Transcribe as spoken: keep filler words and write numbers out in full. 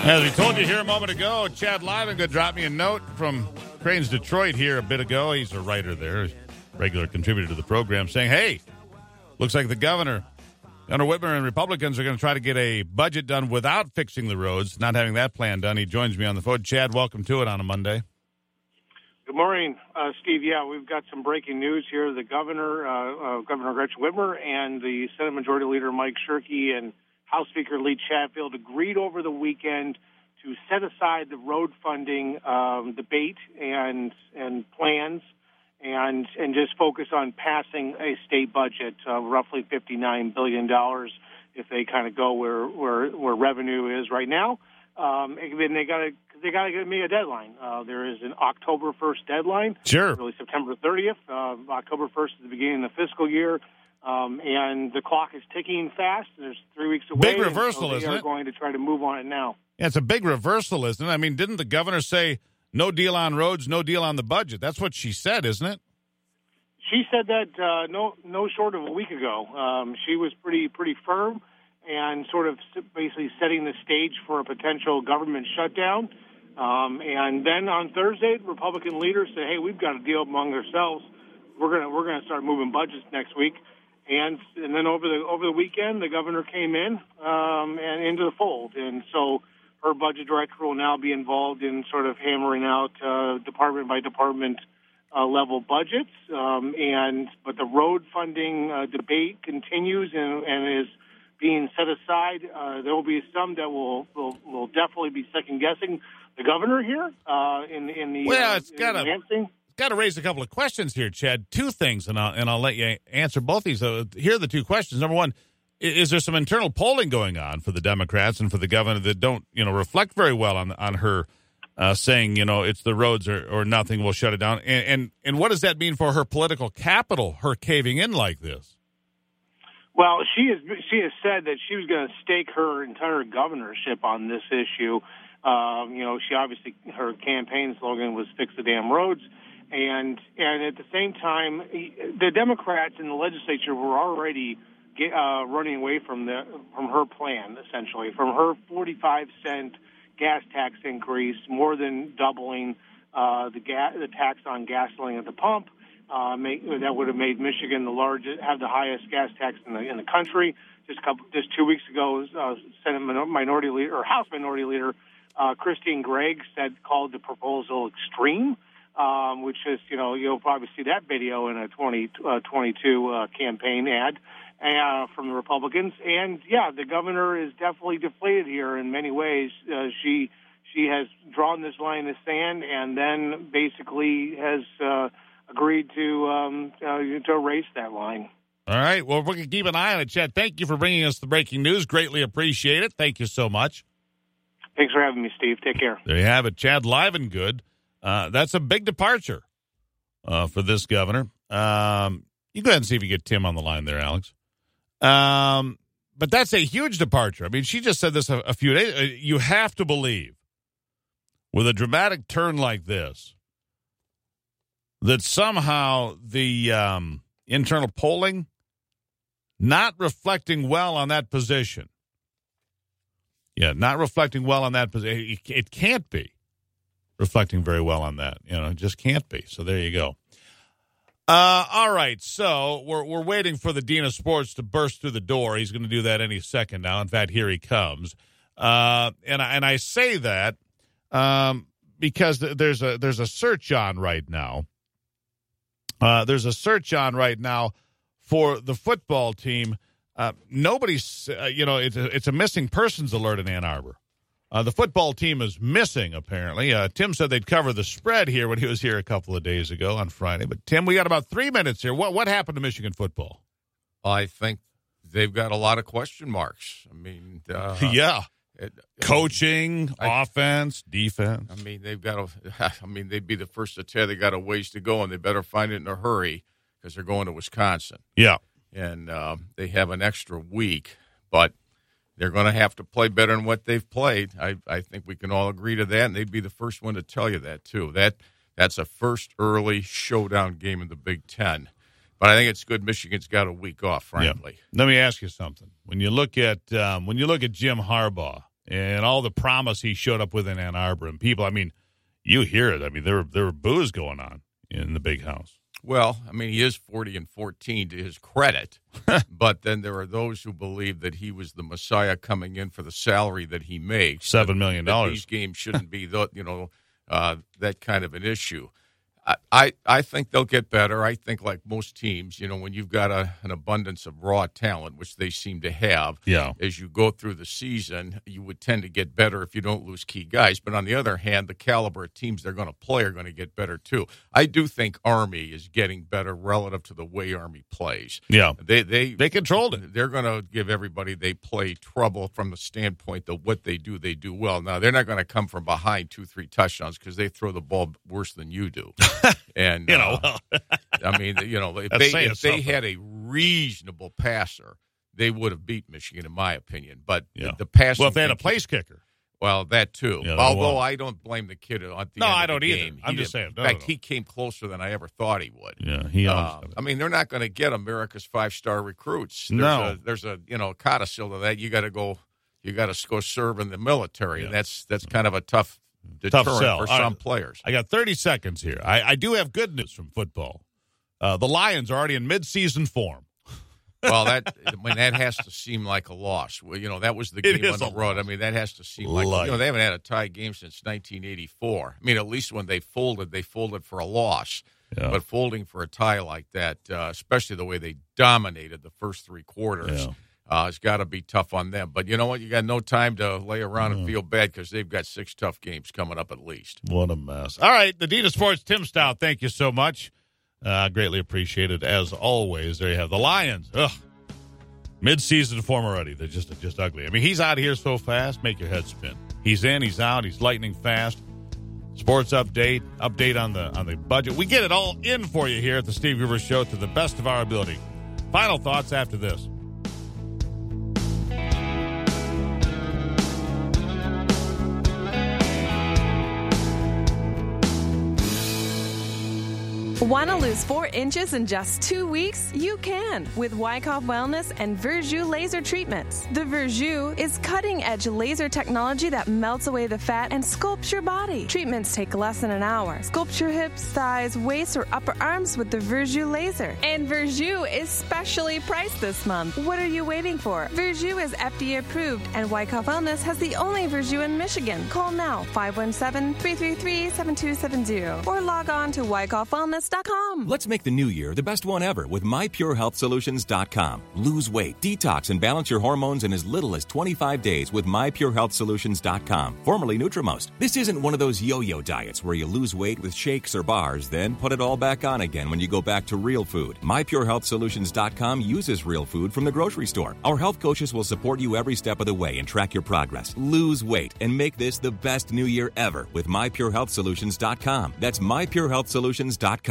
As we told you here a moment ago, Chad Livengood dropped me a note from Cranes Detroit here a bit ago. He's a writer there, regular contributor to the program, saying, hey, looks like the governor, Governor Whitmer and Republicans are going to try to get a budget done without fixing the roads, not having that plan done. He joins me on the phone. Chad, welcome to it on a Monday. Good morning, uh, Steve. Yeah, we've got some breaking news here. The governor, uh, uh, Governor Gretchen Whitmer, and the Senate Majority Leader Mike Shirkey and House Speaker Lee Chatfield agreed over the weekend to set aside the road funding um, debate and and plans, and and just focus on passing a state budget, uh, roughly fifty-nine billion dollars, if they kind of go where where where revenue is right now. Um, and then they got to they got to give me a deadline. Uh, there is an October first deadline. Sure. Really September thirtieth. Uh, October first is the beginning of the fiscal year. Um, and the clock is ticking fast. There's three weeks away. Big reversal, so isn't they are it? going to try to move on it now. Yeah, it's a big reversal, isn't it? I mean, didn't the governor say no deal on roads, no deal on the budget? That's what she said, isn't it? She said that uh, no no short of a week ago. Um, she was pretty pretty firm and sort of basically setting the stage for a potential government shutdown. Um, and then on Thursday, Republican leaders said, "Hey, we've got a deal among ourselves. We're gonna we're gonna start moving budgets next week." And and then over the over the weekend, the governor came in um, and into the fold, and so her budget director will now be involved in sort of hammering out uh, department by department uh, level budgets. Um, and but the road funding uh, debate continues and, and is being set aside. Uh, there will be some that will will, will definitely be second guessing the governor here uh, in in the well, uh, it's got in to. Got to raise a couple of questions here, Chad. Two things, and I'll, and I'll let you answer both these. So here are the two questions. Number one, is, is there some internal polling going on for the Democrats and for the governor that don't, you know, reflect very well on on her uh, saying, you know, it's the roads or, or nothing, we'll shut it down? And, and and what does that mean for her political capital, her caving in like this? Well, she has she has said that she was going to stake her entire governorship on this issue. Um, you know, she obviously, her campaign slogan was "Fix the damn roads." And and at the same time, the Democrats in the legislature were already uh, running away from the from her plan, essentially, from her forty-five cent gas tax increase, more than doubling uh, the gas the tax on gasoline at the pump. Uh, make, that would have made Michigan the largest, have the highest gas tax in the in the country. Just a couple, just two weeks ago, uh, Senate Minority Leader or House Minority Leader uh, Christine Gregg said called the proposal extreme. Um, which is, you know, you'll probably see that video in a twenty twenty-two uh, campaign ad uh, from the Republicans. And, yeah, the governor is definitely deflated here in many ways. Uh, she she has drawn this line in the sand and then basically has uh, agreed to, um, uh, to erase that line. All right. Well, we're going to keep an eye on it, Chad. Thank you for bringing us the breaking news. Greatly appreciate it. Thank you so much. Thanks for having me, Steve. Take care. There you have it. Chad Livengood. Uh, that's a big departure uh, for this governor. Um, you go ahead and see if you get Tim on the line there, Alex. Um, but that's a huge departure. I mean, she just said this a, a few days. Uh, you have to believe, with a dramatic turn like this, that somehow the um, internal polling not reflecting well on that position. Yeah, not reflecting well on that position. It, it can't be reflecting very well on that. You know, it just can't be. So there you go. Uh, all right, so we're we're waiting for the Dean of Sports to burst through the door. He's going to do that any second now. In fact, here he comes. Uh, and I, and I say that um, because there's a there's a search on right now. Uh, there's a search on right now for the football team. Uh, nobody's, uh, you know, it's a, it's a missing persons alert in Ann Arbor. Uh, the football team is missing, apparently. Uh, Tim said they'd cover the spread here when he was here a couple of days ago on Friday. But, Tim, we got about three minutes here. What what happened to Michigan football? I think they've got a lot of question marks. I mean, uh, yeah. It, Coaching, I, offense, defense. I mean, they've got to, I mean, they'd be the first to tell they got a ways to go, and they better find it in a hurry because they're going to Wisconsin. Yeah. And uh, they have an extra week, but they're going to have to play better than what they've played. I, I think we can all agree to that, and they'd be the first one to tell you that, too. That That's a first early showdown game in the Big Ten. But I think it's good Michigan's got a week off, frankly. Yeah. Let me ask you something. When you look at um, when you look at Jim Harbaugh and all the promise he showed up with in Ann Arbor. And people, I mean, you hear it. I mean, there were, there were boos going on in the big house. Well, I mean, he is forty and fourteen to his credit, but then there are those who believe that he was the Messiah coming in for the salary that he makes. Seven million dollars. These games shouldn't be, the, you know, uh, that kind of an issue. I, I, I think they'll get better. I think, like most teams, you know, when you've got a, an abundance of raw talent, which they seem to have, yeah. as you go through the season, you would tend to get better if you don't lose key guys. But on the other hand, the caliber of teams they're going to play are going to get better, too. I do think Army is getting better relative to the way Army plays. Yeah. They they, they controlled it. They're going to give everybody they play trouble from the standpoint that what they do, they do well. Now, they're not going to come from behind two, three touchdowns because they throw the ball worse than you do. And, you know, uh, I mean, you know, if That's they, saying if they something. had a reasonable passer, they would have beat Michigan, in my opinion. But yeah. the, the passing. Well, if they had a place kicker. Well, that too. Yeah, Although well. I don't blame the kid at the no, end I of don't the either. game. I'm He just did- saying. In No, fact, no, no. he came closer than I ever thought he would. Yeah, he Uh, almost I mean, they're not going to get America's five-star recruits. There's No. a, there's a you know codicil to that. You got to go. You got to go serve in the military, Yeah. and that's that's kind of a tough Tough deterrent sell. for All some right. players. I got thirty seconds here. I, I do have good news from football. Uh, the Lions are already in mid-season form. Well, that I mean that has to seem like a loss. Well, you know that was the It game on is the a road. loss. I mean that has to seem like Life. you know they haven't had a tie game since nineteen eighty-four. I mean at least when they folded, they folded for a loss. Yeah. But folding for a tie like that, uh, especially the way they dominated the first three quarters, Yeah. uh, it's got to be tough on them. But you know what? You got no time to lay around and feel bad because they've got six tough games coming up at least. What a mess. All right, the Dean of Sports, Tim Stout, thank you so much. Uh, greatly appreciated, as always. There you have the Lions. Ugh. Mid-season form already. They're just just ugly. I mean, he's out of here so fast, make your head spin. He's in, he's out, he's lightning fast. Sports update, update on the on the budget. We get it all in for you here at the Steve Gruber Show to the best of our ability. Final thoughts after this. Want to lose four inches in just two weeks? You can with Wyckoff Wellness and Verjus laser treatments. The Verjus is cutting-edge laser technology that melts away the fat and sculpts your body. Treatments take less than an hour. Sculpt your hips, thighs, waist, or upper arms with the Verjus laser. And Verjus is specially priced this month. What are you waiting for? Verjus is F D A approved, and Wyckoff Wellness has the only Verjus in Michigan. Call now, five one seven, three three three, seven two seven zero, or log on to wyckoff wellness dot com. Let's make the new year the best one ever with my pure health solutions dot com. Lose weight, detox, and balance your hormones in as little as twenty-five days with my pure health solutions dot com, formerly Nutrimost. This isn't one of those yo-yo diets where you lose weight with shakes or bars, then put it all back on again when you go back to real food. my pure health solutions dot com uses real food from the grocery store. Our health coaches will support you every step of the way and track your progress. Lose weight and make this the best new year ever with my pure health solutions dot com. That's my pure health solutions dot com.